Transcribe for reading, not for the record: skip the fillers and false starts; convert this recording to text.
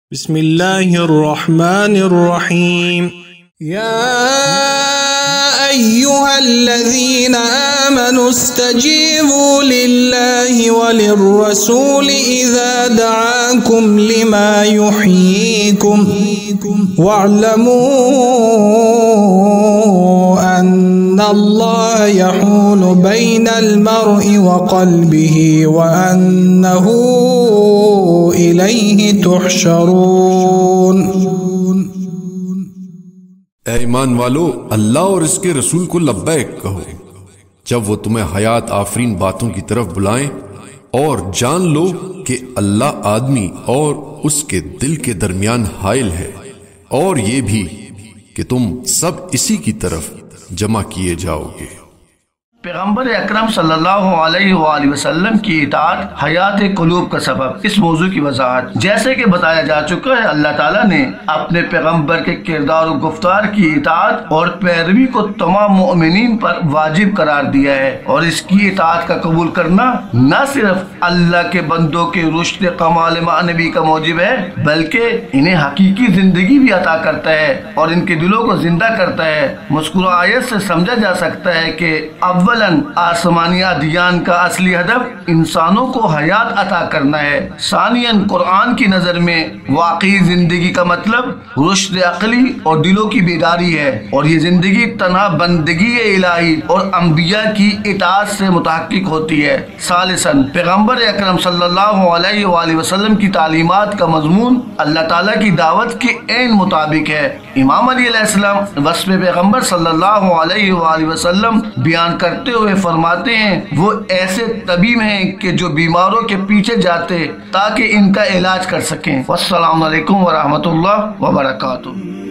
بسم الله الرحمن الرحيم يا أيها الذين آمنوا استجيبوا لله وللرسول إذا دعاكم لما يحييكم واعلموا أن الله يحول بين المرء وقلبه وأنه إليه تحشرون۔ اے ایمان والو، اللہ اور اس کے رسول کو لبیک کہو جب وہ تمہیں حیات آفرین باتوں کی طرف بلائیں، اور جان لو کہ اللہ آدمی اور اس کے دل کے درمیان حائل ہے، اور یہ بھی کہ تم سب اسی کی طرف جمع کیے جاؤ گے۔ پیغمبر اکرم صلی اللہ علیہ وآلہ وسلم کی اطاعت حیات قلوب کا سبب۔ اس موضوع کی وضاحت جیسے کہ بتایا جا چکا ہے، اللہ تعالیٰ نے اپنے پیغمبر کے کردار و گفتار کی اطاعت اور پیروی کو تمام مؤمنین پر واجب قرار دیا ہے، اور اس کی اطاعت کا قبول کرنا نہ صرف اللہ کے بندوں کے رشد کمال معنوی کا موجب ہے، بلکہ انہیں حقیقی زندگی بھی عطا کرتا ہے اور ان کے دلوں کو زندہ کرتا ہے۔ مذکورہ آیت سے سمجھا جا سکتا ہے کہ آسمانی ادیان کا اصلی ہدف انسانوں کو حیات عطا کرنا ہے۔ ثانیاً، قرآن کی نظر میں واقعی زندگی کا مطلب رشد عقلی اور دلوں کی بیداری ہے، اور یہ زندگی تنہا بندگی الہی اور انبیاء کی اطاعت سے متحقق ہوتی ہے۔ ثالثاً، پیغمبر اکرم صلی اللہ علیہ وآلہ وسلم کی تعلیمات کا مضمون اللہ تعالیٰ کی دعوت کے عین مطابق ہے۔ امام علی علیہ السلام وصف پیغمبر صلی اللہ علیہ وآلہ وسلم بیان کرتے ہوئے فرماتے ہیں، وہ ایسے طبیب ہیں کہ جو بیماروں کے پیچھے جاتے تاکہ ان کا علاج کر سکیں۔ والسلام علیکم ورحمۃ اللہ وبرکاتہ۔